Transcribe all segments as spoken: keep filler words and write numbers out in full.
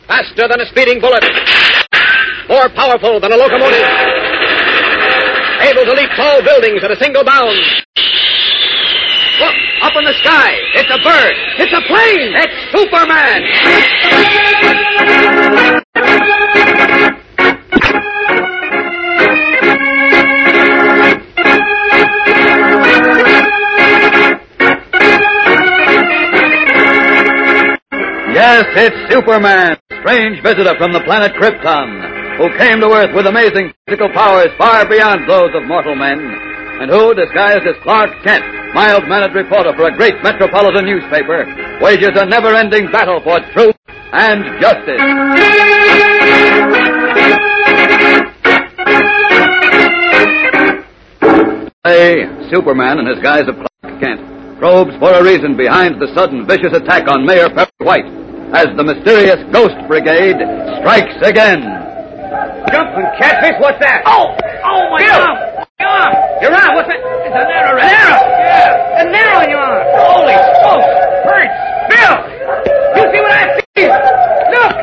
Faster than a speeding bullet. More powerful than a locomotive. Able to leap tall buildings at a single bound. Look, up in the sky. It's a bird. It's a plane. It's Superman. Yes, it's Superman, strange visitor from the planet Krypton, who came to Earth with amazing physical powers far beyond those of mortal men, and who, disguised as Clark Kent, mild-mannered reporter for a great metropolitan newspaper, wages a never-ending battle for truth and justice. Today, Superman, in his guise of Clark Kent, probes for a reason behind the sudden vicious attack on Mayor Perry White, as the mysterious Ghost Brigade strikes again. Jumping catfish, what's that? Oh! Oh, my Bill! arm! My arm! Your arm, what's that? It's an arrow. An arrow? Yeah. An arrow in your arm. Holy smokes! Hurts. Bill! You see what I see? Look!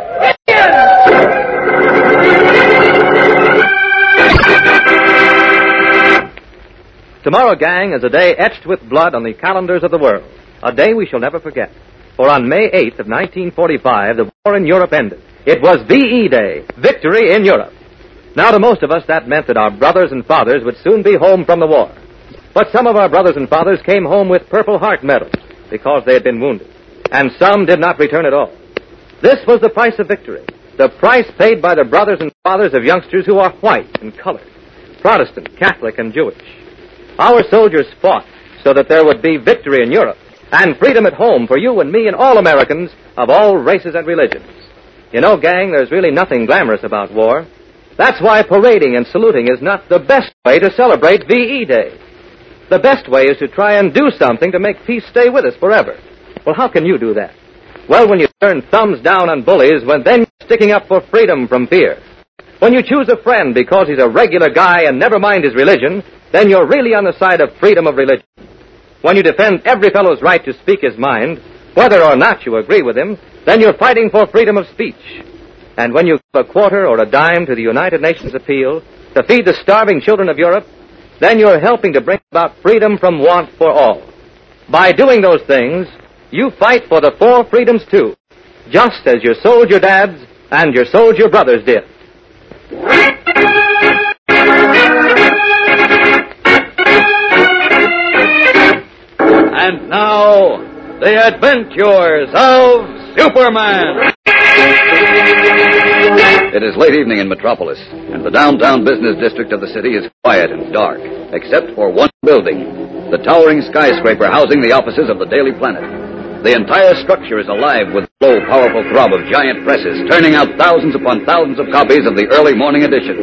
Indians! Tomorrow, gang, is a day etched with blood on the calendars of the world. A day we shall never forget. For on May eighth of nineteen forty-five, the war in Europe ended. It was V E Day, victory in Europe. Now, to most of us, that meant that our brothers and fathers would soon be home from the war. But some of our brothers and fathers came home with Purple Heart medals because they had been wounded. And some did not return at all. This was the price of victory. The price paid by the brothers and fathers of youngsters who are white and colored, Protestant, Catholic, and Jewish. Our soldiers fought so that there would be victory in Europe and freedom at home for you and me and all Americans of all races and religions. You know, gang, there's really nothing glamorous about war. That's why parading and saluting is not the best way to celebrate V E Day. The best way is to try and do something to make peace stay with us forever. Well, how can you do that? Well, when you turn thumbs down on bullies, when then you're sticking up for freedom from fear. When you choose a friend because he's a regular guy and never mind his religion, then you're really on the side of freedom of religion. When you defend every fellow's right to speak his mind, whether or not you agree with him, then you're fighting for freedom of speech. And when you give a quarter or a dime to the United Nations appeal to feed the starving children of Europe, then you're helping to bring about freedom from want for all. By doing those things, you fight for the four freedoms too, just as your soldier dads and your soldier brothers did. And now, the adventures of Superman. It is late evening in Metropolis, and the downtown business district of the city is quiet and dark, except for one building, the towering skyscraper housing the offices of the Daily Planet. The entire structure is alive with the slow, powerful throb of giant presses, turning out thousands upon thousands of copies of the early morning edition.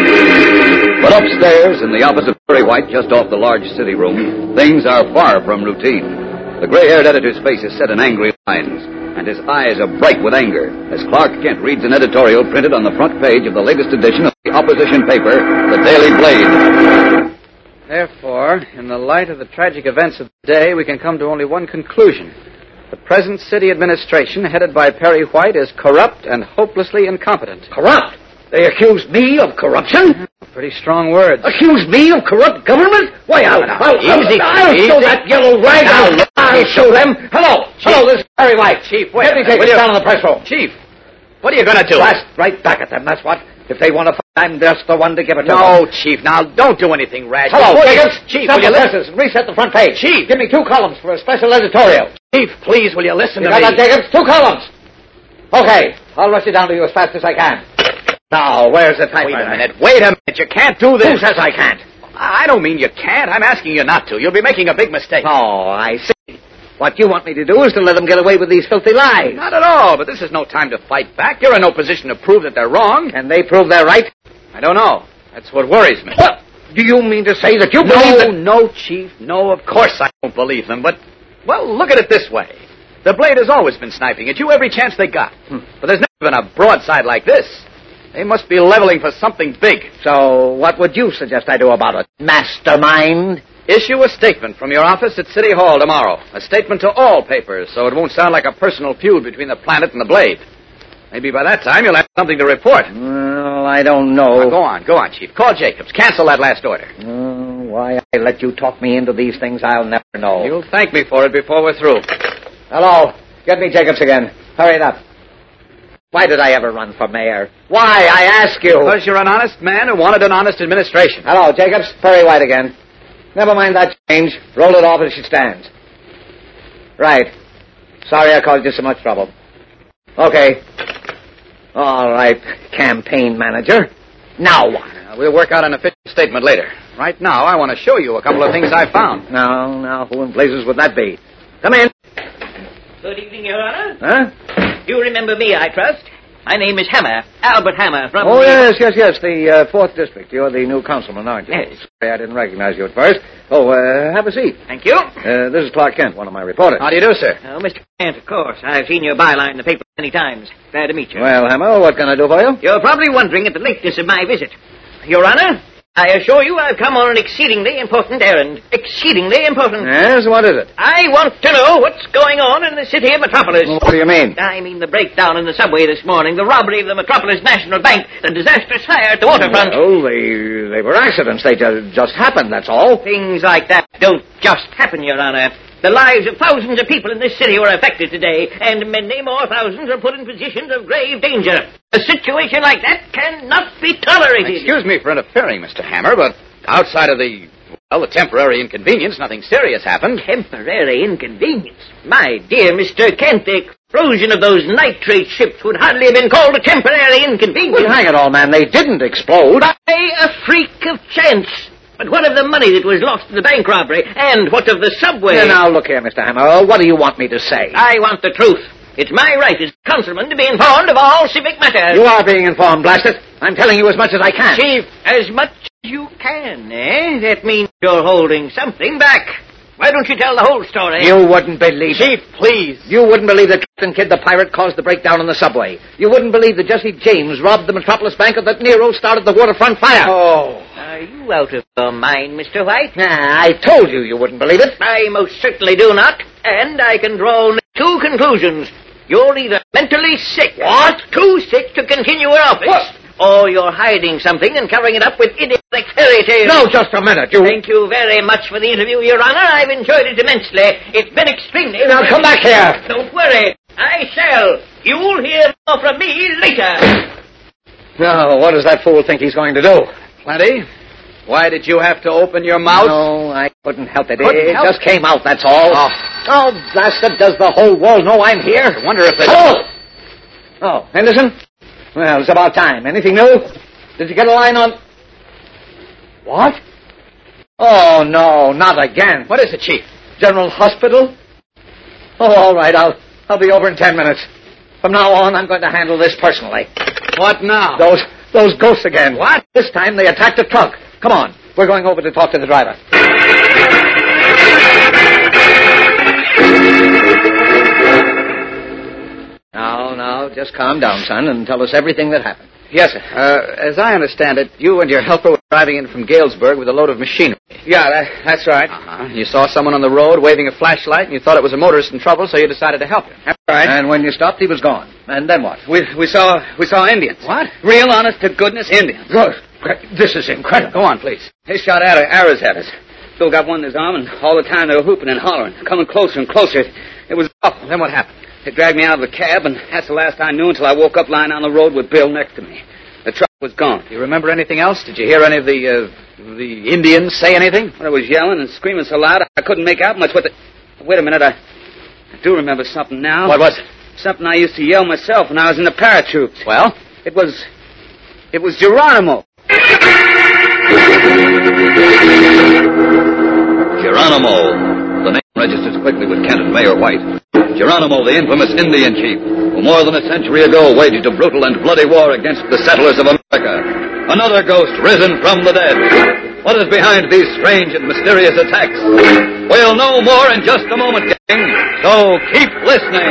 But upstairs, in the office of Perry White, just off the large city room, things are far from routine. The gray-haired editor's face is set in angry lines, and his eyes are bright with anger as Clark Kent reads an editorial printed on the front page of the latest edition of the opposition paper, the Daily Blade. Therefore, in the light of the tragic events of the day, we can come to only one conclusion. The present city administration, headed by Perry White, is corrupt and hopelessly incompetent. Corrupt? They accuse me of corruption? Pretty strong words. Accuse me of corrupt government? Why, I'll, Now, I'll, easy, I'll, I'll easy. show that yellow rag. Now, I'll, look, I'll Chief. show them. Hello. Chief. Hello, this is Perry White. Chief, wait Let me a minute. take Will this you- down on the press room. Chief, what are you going to do? Blast right back at them, that's what. If they want to fight, I'm just the one to give it to No, them. Chief, now, don't do anything rash. Hello, Will you- Jacobs. Chief, Stop will you the listen? presses and reset the front page. Chief. Give me two columns for a special editorial. Chief, please, will you listen You to got me? that, Jacobs? Two columns. Okay, I'll rush it down to you as fast as I can. Now, where's the typewriter? Wait a minute, wait a minute. You can't do this. Who says I can't? I don't mean you can't. I'm asking you not to. You'll be making a big mistake. Oh, I see. What you want me to do is to let them get away with these filthy lies. Not at all, but this is no time to fight back. You're in no position to prove that they're wrong. Can they prove they're right? I don't know. That's what worries me. What? Do you mean to say that you No, believe that... no, Chief. No, of course I don't believe them. But, well, look at it this way. The Blade has always been sniping at you every chance they got. Hmm. But there's never been a broadside like this. They must be leveling for something big. So what would you suggest I do about it? Mastermind? Issue a statement from your office at City Hall tomorrow. A statement to all papers, so it won't sound like a personal feud between the Planet and the Blade. Maybe by that time you'll have something to report. Well, I don't know. Now, go on, go on, Chief. Call Jacobs. Cancel that last order. Uh, why I let you talk me into these things, I'll never know. You'll thank me for it before we're through. Hello. Get me Jacobs again. Hurry it up. Why did I ever run for mayor? Why, I ask you? Because you're an honest man who wanted an honest administration. Hello, Jacobs. Perry White again. Never mind that change. Roll it off as it stands. Right. Sorry I caused you so much trouble. Okay. All right, campaign manager. Now what? Uh, we'll work out an official statement later. Right now, I want to show you a couple of things I found. Now, now, who in blazes would that be? Come in. Good evening, Your Honor. Huh? You remember me, I trust. My name is Hammer, Albert Hammer, from... Oh, the... yes, yes, yes, the uh, fourth District. You're the new councilman, aren't you? Yes. Sorry, I didn't recognize you at first. Oh, uh, have a seat. Thank you. Uh, this is Clark Kent, one of my reporters. How do you do, sir? Oh, Mister Kent, of course. I've seen your byline in the paper many times. Glad to meet you. Well, Hammer, what can I do for you? You're probably wondering at the lateness of my visit. Your Honor, I assure you I've come on an exceedingly important errand. Exceedingly important. Yes, what is it? I want to know what's going on in the city of Metropolis. What do you mean? I mean the breakdown in the subway this morning, the robbery of the Metropolis National Bank, the disastrous fire at the waterfront. Oh, they, they were accidents. They ju- just happened, that's all. Things like that don't just happen, Your Honor. The lives of thousands of people in this city were affected today, and many more thousands are put in positions of grave danger. A situation like that cannot be tolerated. Excuse me for interfering, Mister Hammer, but outside of the, well, the temporary inconvenience, nothing serious happened. Temporary inconvenience? My dear Mister Kent, the explosion of those nitrate ships would hardly have been called a temporary inconvenience. Well, hang it all, man. They didn't explode. By a freak of chance. But what of the money that was lost in the bank robbery? And what of the subway? Now, now, look here, Mister Hammer. What do you want me to say? I want the truth. It's my right as councilman to be informed of all civic matters. You are being informed, blast it. I'm telling you as much as I can. Chief, as much as you can, eh? That means you're holding something back. Why don't you tell the whole story? You wouldn't believe Chief, it. please. You wouldn't believe that Captain Kidd the pirate caused the breakdown on the subway. You wouldn't believe that Jesse James robbed the Metropolis Bank or that Nero started the waterfront fire. Oh. Are you out of your mind, Mister White? Nah, I told you you wouldn't believe it. I most certainly do not. And I can draw only two conclusions. You're either mentally sick. What? Too sick to continue in office. What? Or you're hiding something and covering it up with idiotic fairy tales. No, just a minute. You... Thank you very much for the interview, Your Honor. I've enjoyed it immensely. It's been extremely... Now, come back here. Don't worry. I shall. You'll hear more from me later. Now, what does that fool think he's going to do? Plenty. Why did you have to open your mouth? No, I couldn't help it. Couldn't it help just came out, that's all. Oh. Oh, blast it, does the whole world know I'm here? I wonder if they... Oh! Oh, Henderson? Well, it's about time. Anything new? Did you get a line on... What? Oh, no, not again. What is it, Chief? General Hospital? Oh, all right, I'll, I'll be over in ten minutes. From now on, I'm going to handle this personally. What now? Those, those ghosts again. What? This time they attacked a truck. Come on, we're going over to talk to the driver. Now, now, just calm down, son, and tell us everything that happened. Yes, sir. Uh, as I understand it, you and your helper were driving in from Galesburg with a load of machinery. Yeah, that, that's right. Uh-huh. You saw someone on the road waving a flashlight, and you thought it was a motorist in trouble, so you decided to help him. That's right. And when you stopped, he was gone. And then what? We we saw we saw Indians. What? Real honest to goodness Indians. Good. This is incredible. Go on, please. They shot arrow- arrows at us. Bill got one in his arm, and all the time they were whooping and hollering, coming closer and closer. It, it was awful. Then what happened? They dragged me out of the cab, and that's the last I knew until I woke up lying on the road with Bill next to me. The truck was gone. Do you remember anything else? Did you hear any of the uh, the Indians say anything? I was yelling and screaming so loud I couldn't make out much what the... Wait a minute, I, I do remember something now. What was it? Something I used to yell myself when I was in the paratroops. Well? It was... It was Geronimo. Geronimo. The name registers quickly with Kent and Mayor White. Geronimo, the infamous Indian chief, who more than a century ago waged a brutal and bloody war against the settlers of America. Another ghost risen from the dead. What is behind these strange and mysterious attacks? We'll know more in just a moment, gang, so keep listening.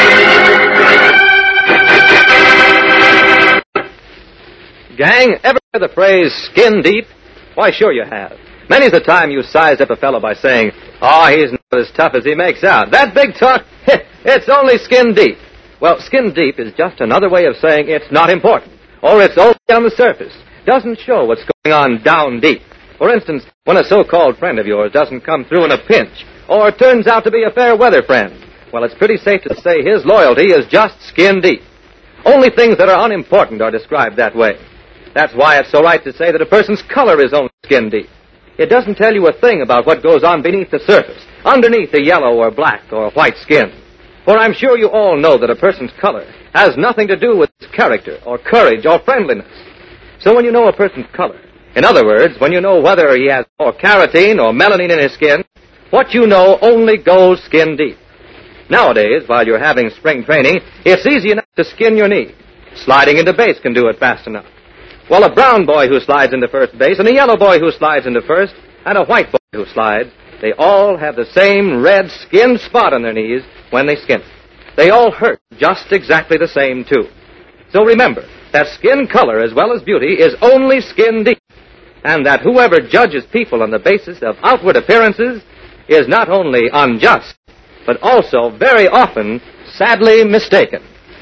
Gang, ever hear the phrase skin deep? Why, sure you have. Many's the time you sized up a fellow by saying, oh, he's not as tough as he makes out. That big talk, it's only skin deep. Well, skin deep is just another way of saying it's not important, or it's only on the surface, doesn't show what's going on down deep. For instance, when a so-called friend of yours doesn't come through in a pinch, or turns out to be a fair-weather friend, well, it's pretty safe to say his loyalty is just skin deep. Only things that are unimportant are described that way. That's why it's so right to say that a person's color is only skin deep. It doesn't tell you a thing about what goes on beneath the surface, underneath the yellow or black or white skin. For I'm sure you all know that a person's color has nothing to do with his character or courage or friendliness. So when you know a person's color, in other words, when you know whether he has more carotene or melanin in his skin, what you know only goes skin deep. Nowadays, while you're having spring training, it's easy enough to skin your knee. Sliding into base can do it fast enough. Well, a brown boy who slides into first base, and a yellow boy who slides into first, and a white boy who slides, they all have the same red skin spot on their knees when they skin. They all hurt just exactly the same, too. So remember that skin color as well as beauty is only skin deep, and that whoever judges people on the basis of outward appearances is not only unjust, but also very often sadly mistaken.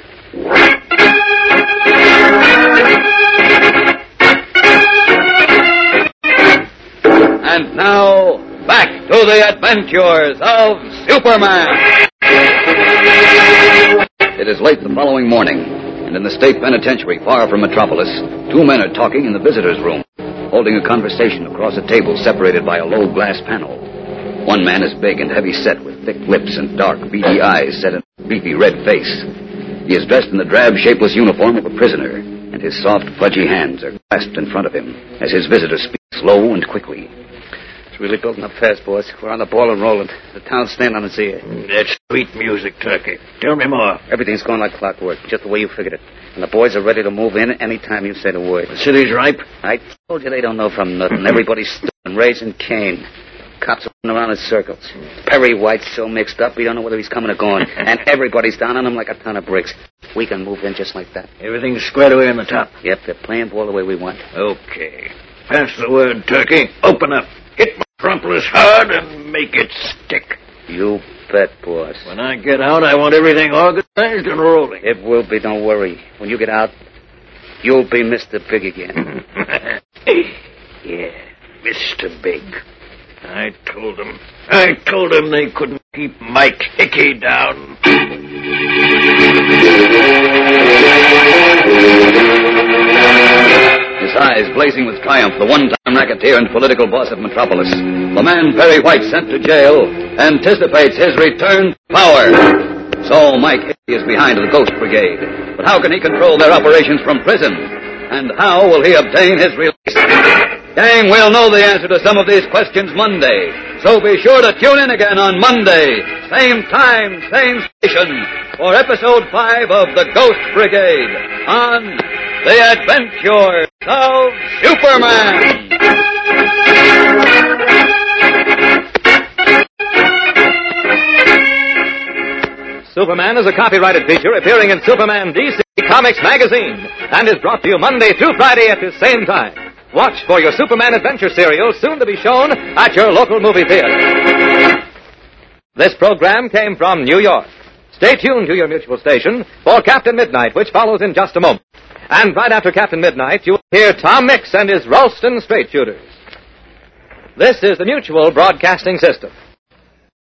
And now, back to the adventures of Superman. It is late the following morning, and in the state penitentiary far from Metropolis, two men are talking in the visitors' room, holding a conversation across a table separated by a low glass panel. One man is big and heavy-set with thick lips and dark, beady eyes set in a beefy red face. He is dressed in the drab, shapeless uniform of a prisoner, and his soft, pudgy hands are clasped in front of him as his visitor speaks low and quickly. It's really building up fast, boss. We're on the ball and rolling. The town's standing on its ear. That's sweet music, Turkey. Tell me more. Everything's going like clockwork, just the way you figured it. And the boys are ready to move in any time you say the word. The city's ripe? I told you they don't know from nothing. Everybody's stood raising Cain. Cops are running around in circles. Perry White's so mixed up, we don't know whether he's coming or going. And everybody's down on him like a ton of bricks. We can move in just like that. Everything's squared away on the top. Yep, they're playing ball the way we want. Okay. Pass the word, Turkey. Open up. Hit Metropolis hard and make it stick. You bet, boss. When I get out, I want everything organized and rolling. It will be, don't worry. When you get out, you'll be Mister Big again. Yeah, Mister Big. I told them. I told them they couldn't keep Mike Hickey down. His eyes blazing with triumph, the one-time racketeer and political boss of Metropolis, the man Perry White sent to jail, anticipates his return to power. So Mike Hickey is behind the Ghost Brigade. But how can he control their operations from prison? And how will he obtain his release? Gang, we'll know the answer to some of these questions Monday. So be sure to tune in again on Monday, same time, same station, for episode five of The Ghost Brigade on The Adventures of Superman. Superman is a copyrighted feature appearing in Superman D C Comics magazine and is brought to you Monday through Friday at the same time. Watch for your Superman Adventure serial, soon to be shown at your local movie theater. This program came from New York. Stay tuned to your mutual station for Captain Midnight, which follows in just a moment. And right after Captain Midnight, you'll hear Tom Mix and his Ralston Straight Shooters. This is the Mutual Broadcasting System.